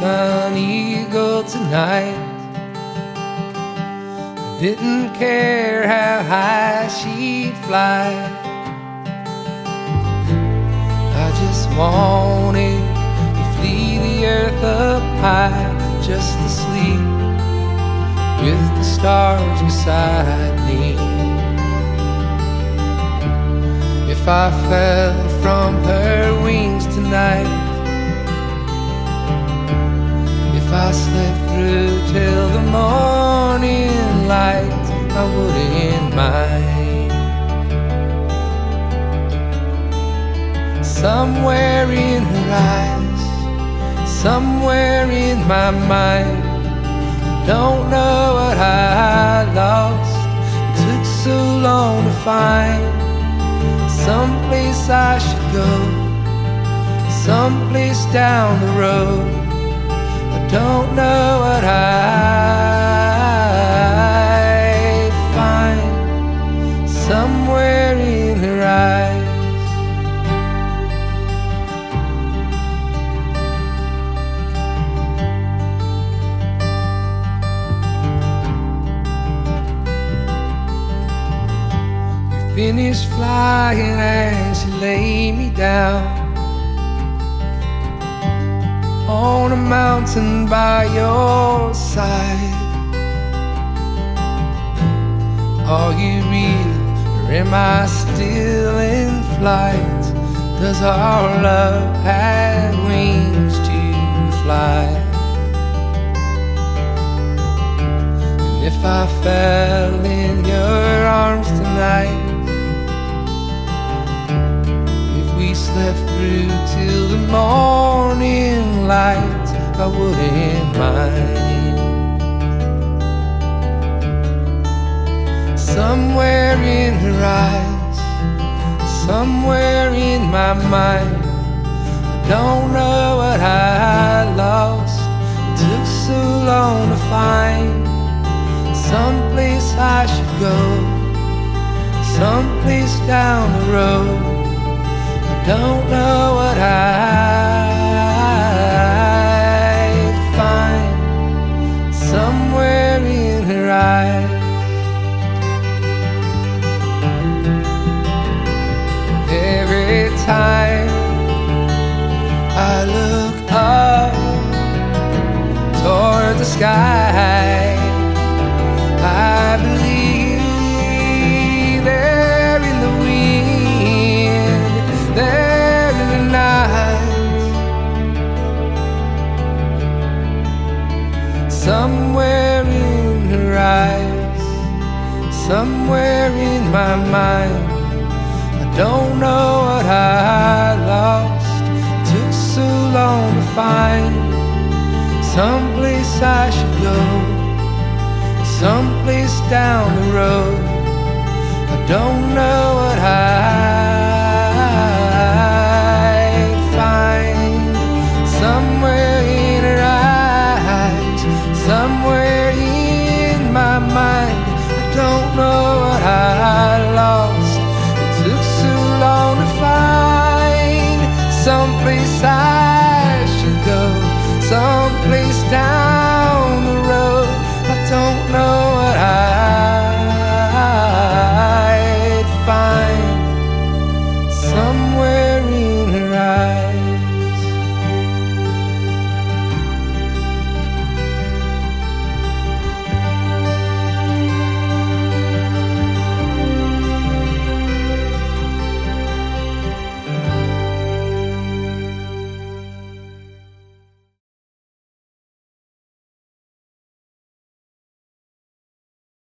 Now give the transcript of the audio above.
an eagle tonight. I didn't care how high she'd fly. I just wanted to flee the earth up high, just to sleep with the stars beside me. If I fell from her wings tonight, if I slept through till the morning light, I wouldn't mind. Somewhere in her eyes, somewhere in my mind, I don't know what I lost. It took so long to find. Someplace I should go, someplace down the road. I don't know what I'd find. Somewhere in her eyes. Finished flying and she laid me down on a mountain by your side. Are you real or am I still in flight? Does our love have wings to fly? And if I fell in your arms tonight, we slept through till the morning light, I wouldn't mind. Somewhere in her eyes, somewhere in my mind, I don't know what I lost. It took so long to find. Someplace I should go, someplace down the road. Don't know what I'd find. Somewhere in her eyes. Every time I look up toward the sky, I believe there in the wind, there in the night, somewhere in her eyes, somewhere in my mind. I don't know what I lost. It took so long to find. Someplace I should go, someplace down the road. I don't know what I'd find. Somewhere in her eyes, somewhere in my mind, I don't know what I lost.